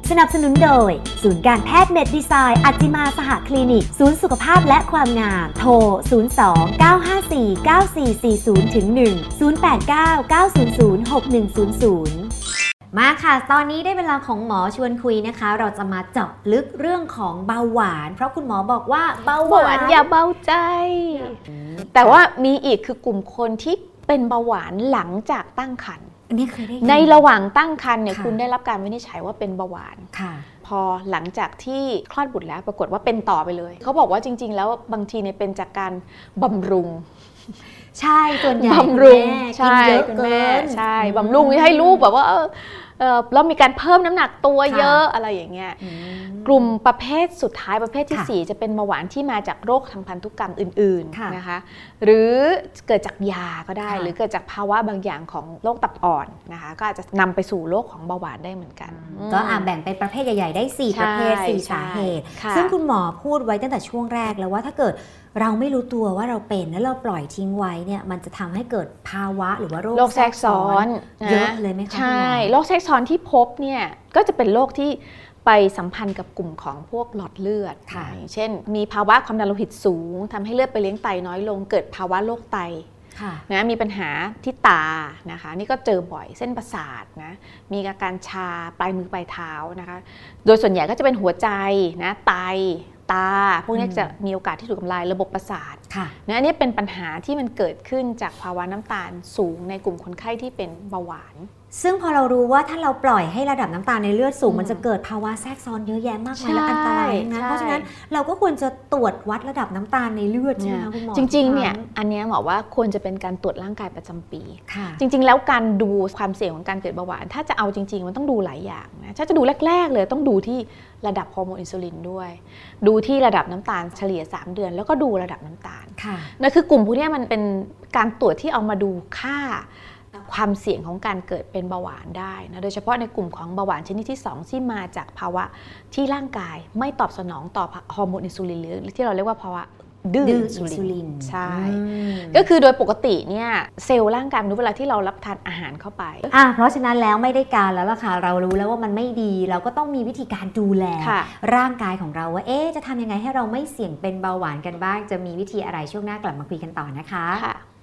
สนับสนุนโดยศูนย์การแพทย์เมดดีไซน์อัจจิมาสหคลินิกศูนย์สุขภาพและความงามโทร 02-954-9440-1 089-900-6100 มาค่ะตอนนี้ได้เวลาของหมอชวนคุยนะคะเราจะมาเจาะลึกเรื่องของเบาหวานเพราะคุณหมอบอกว่าเบาหวานอย่าเบาใจแต่ว่ามีอีกคือกลุ่มคนที่เป็นเบาหวานหลังจากตั้งครรภ์ในระหว่างตั้งครรภ์เนี่ยคุณได้รับการวินิจฉัยว่าเป็นเบาหวานพอหลังจากที่คลอดบุตรแล้วปรากฏว่าเป็นต่อไปเลยเขาบอกว่าจริงๆแล้วบางทีเนี่ยเป็นจากการบำรุงใช่ส่วนใหญ่บำรุงใช่คุณแม่ใช่บำรุงให้ลูกแบบว่าแล้วมีการเพิ่มน้ำหนักตัวเยอะอะไรอย่างเงี้ยกลุ่มประเภทสุดท้ายประเภทที่4จะเป็นเบาหวานที่มาจากโรคทางพันธุกรรมอื่นๆนะคะหรือเกิดจากยาก็ได้หรือเกิดจากภาวะบางอย่างของโรคตับอ่อนนะคะก็อาจจะนำไปสู่โรคของเบาหวานได้เหมือนกันก็แบ่งเป็นประเภทใหญ่ๆได้4ประเภท4สาเหตุซึ่งคุณหมอพูดไว้ตั้งแต่ช่วงแรกแล้วว่าถ้าเกิดเราไม่รู้ตัวว่าเราเป็นแล้วเราปล่อยทิ้งไว้เนี่ยมันจะทำให้เกิดภาวะหรือว่าโรคแทรกซ้อนเยอะเลยไหมคะใช่โรคแทรกซ้อนที่พบเนี่ยก็จะเป็นโรคที่ไปสัมพันธ์กับกลุ่มของพวกหลอดเลือดเช่นมีภาวะความดันโลหิตสูงทำให้เลือดไปเลี้ยงไตน้อยลงเกิดภาวะโรคไตนะมีปัญหาที่ตานะคะนี่ก็เจอบ่อยเส้นประสาทนะมีอาการชาปลายมือปลายเท้านะคะโดยส่วนใหญ่ก็จะเป็นหัวใจนะไตตาพวกนี้จะมีโอกาสที่ถูกทำลายระบบประสาทนะอันนี้เป็นปัญหาที่มันเกิดขึ้นจากภาวะน้ำตาลสูงในกลุ่มคนไข้ที่เป็นเบาหวานซึ่งพอเรารู้ว่าถ้าเราปล่อยให้ระดับน้ำตาลในเลือดสูงมันจะเกิดภาวะแทรกซ้อนเยอะแยะมากมายและอันตรายนะเพราะฉะนั้นเราก็ควรจะตรวจวัดระดับน้ำตาลในเลือดใช่ไหมคะคุณหมอจริงๆเนี่ยอันนี้หมอว่าควรจะเป็นการตรวจร่างกายประจำปีจริงๆแล้วการดูความเสี่ยงของการเกิดเบาหวานถ้าจะเอาจริงๆมันต้องดูหลายอย่างนะถ้าจะดูแรกๆเลยต้องดูที่ระดับฮอร์โมนอินซูลินด้วยดูที่ระดับน้ำตาลเฉลี่ย3เดือนแล้วก็ดูระดับน้ำตาลนั่นคือกลุ่มพวกนี้มันเป็นการตรวจที่เอามาดูค่าความเสี่ยงของการเกิดเป็นเบาหวานได้นะโดยเฉพาะในกลุ่มของเบาหวานชนิดที่2ที่มาจากภาวะที่ร่างกายไม่ตอบสนองต่อฮอร์โมนอินซูลินหรือที่เราเรียกว่าภาวะดื้ออินซูลินใช่ก็คือโดยปกติเนี่ยเซลล์ร่างกายมนุษย์เวลาที่เรารับทานอาหารเข้าไปเพราะฉะนั้นแล้วไม่ได้การแล้วล่ะค่ะเรารู้แล้วว่ามันไม่ดีเราก็ต้องมีวิธีการดูแลร่างกายของเราว่าจะทำยังไงให้เราไม่เสี่ยงเป็นเบาหวานกันบ้างจะมีวิธีอะไรช่วงหน้ากลับมาคุยกันต่อนะคะ